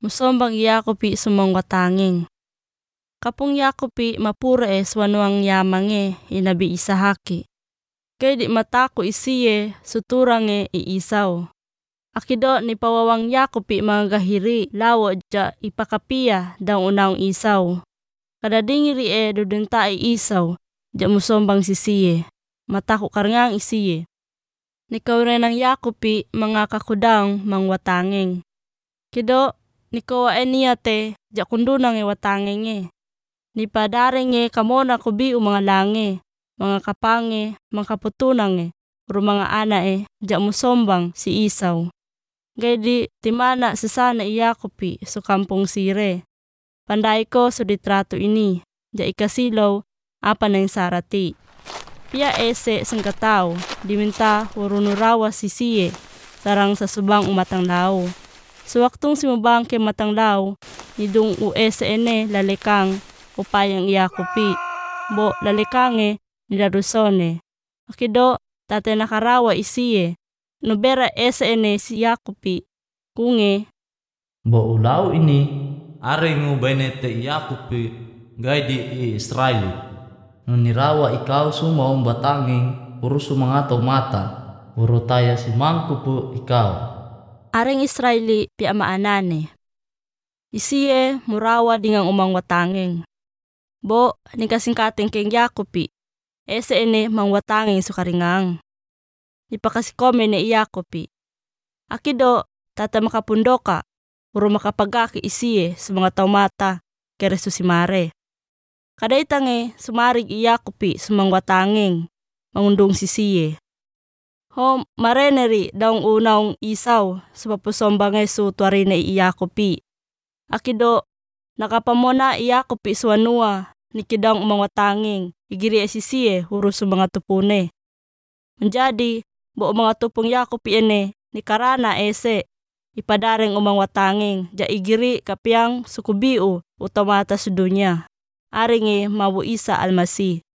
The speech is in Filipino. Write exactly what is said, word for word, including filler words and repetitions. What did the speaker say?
musombang Yakopi sumang watanging. Kapung Yakopi mapura es wanuang yamange inabi Isahaki. Kay di matako isiye suturange iisaw. Akido ni pawawang Yakopi mga gahiri lawo ja ipakapia daw unang isaw. Kadadingiri e dudunta isaw ja musombang sisiye. Matako karangang isiye. Nikaw rin ng Yakopi mga kakudang mangwatanging. Kido nikawa e niyate ja kundunang e watanging e. Nipadareng e kamona kubi o mga lange, mga kapange, mga kaputunang e, uro mga ana e, ja musombang si Isaw. Gay di timana sasana i Yakopi so kampong sire. Panday ko so ditrato ini, ja ikasilaw apa na yung sarati. Pia ese sangkataw, diminta urunurawa sisiye, sarang sa subang umatang lao. So waktong simubang ke matang lao, nidung u ese ene lalekang upayang Yakopi. Bo lalekange nilarusone. Akido tate nakarawa isiye. Nubera ese ene si Yakopi. Kunge. Bo ulaw ini. Aring ubaynete Yakopi. Gay di Israeli. Nunirawa ikaw sumaong batanging. Puro sumanga mata. Puro taya si mangkupo ikaw. Aring Israeli pi amaanane. Isiye murawa dingang umang watanging. Bo, ni kasingkating keng Yakopi, ese ene mangwatanging sukaringang. Ipakasikome ni Yakopi. Akido, tata makapundoka, puro makapagaki isiye sa mga taumata, kere susimare. Kadaitang e, sumarig i Yakopi sa mangwatanging, mangundong sisiye. Ho, mareneri daong unaong isaw, sa papusombang e su tuwari na i Yakopi. Akido, nakapamona i Yakopi suwanua, nikidang umangwatanging, igiri asisiye huro sa mga tupune. Menjadi, bo mga tupong Yakopi ene, ni karana ese, ipadareng umangwatanging, ja igiri kapiang sukubiu utamata sa dunya. Aring e mawu Isa Almasi.